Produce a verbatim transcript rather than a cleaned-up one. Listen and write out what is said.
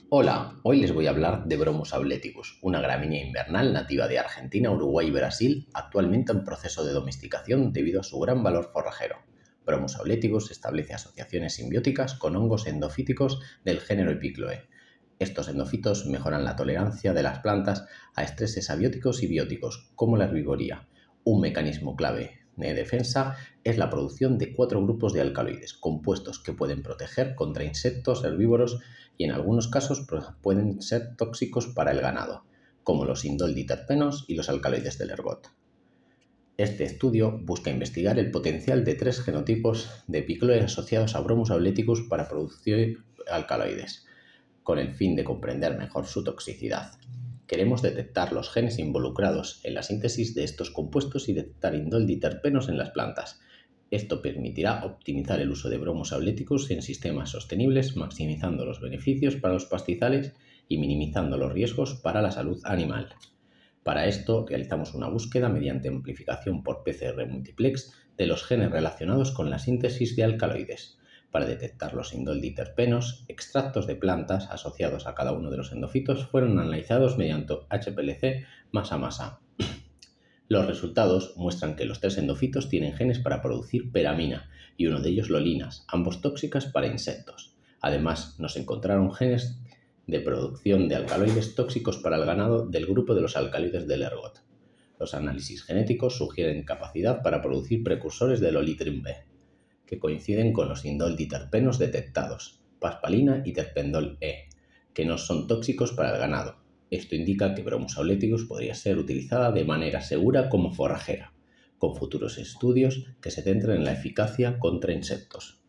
Hola, hoy les voy a hablar de Bromus ableticus, una gramínea invernal nativa de Argentina, Uruguay y Brasil, actualmente en proceso de domesticación debido a su gran valor forrajero. Bromus ableticus establece asociaciones simbióticas con hongos endofíticos del género Epicloe. Estos endofitos mejoran la tolerancia de las plantas a estreses abióticos y bióticos, como la herbivoría. Un mecanismo clave de defensa es la producción de cuatro grupos de alcaloides, compuestos que pueden proteger contra insectos herbívoros y en algunos casos pueden ser tóxicos para el ganado, como los indol-diterpenos y los alcaloides del ergot. Este estudio busca investigar el potencial de tres genotipos de Epicloe asociados a Bromus ableticus para producir alcaloides, con el fin de comprender mejor su toxicidad. Queremos detectar los genes involucrados en la síntesis de estos compuestos y detectar indol-diterpenos en las plantas. Esto permitirá optimizar el uso de Bromus ableticus en sistemas sostenibles, maximizando los beneficios para los pastizales y minimizando los riesgos para la salud animal. Para esto, realizamos una búsqueda mediante amplificación por P C R multiplex de los genes relacionados con la síntesis de alcaloides. Para detectar los indol-diterpenos, extractos de plantas asociados a cada uno de los endofitos fueron analizados mediante H P L C masa-masa. Los resultados muestran que los tres endofitos tienen genes para producir peramina y uno de ellos lolinas, ambos tóxicas para insectos. Además, nos encontraron genes de producción de alcaloides tóxicos para el ganado del grupo de los alcaloides del ergot. Los análisis genéticos sugieren capacidad para producir precursores del olitrin B, que coinciden con los indol-diterpenos detectados, paspalina y terpendol E, que no son tóxicos para el ganado. Esto indica que Bromus ableticus podría ser utilizada de manera segura como forrajera, con futuros estudios que se centren en la eficacia contra insectos.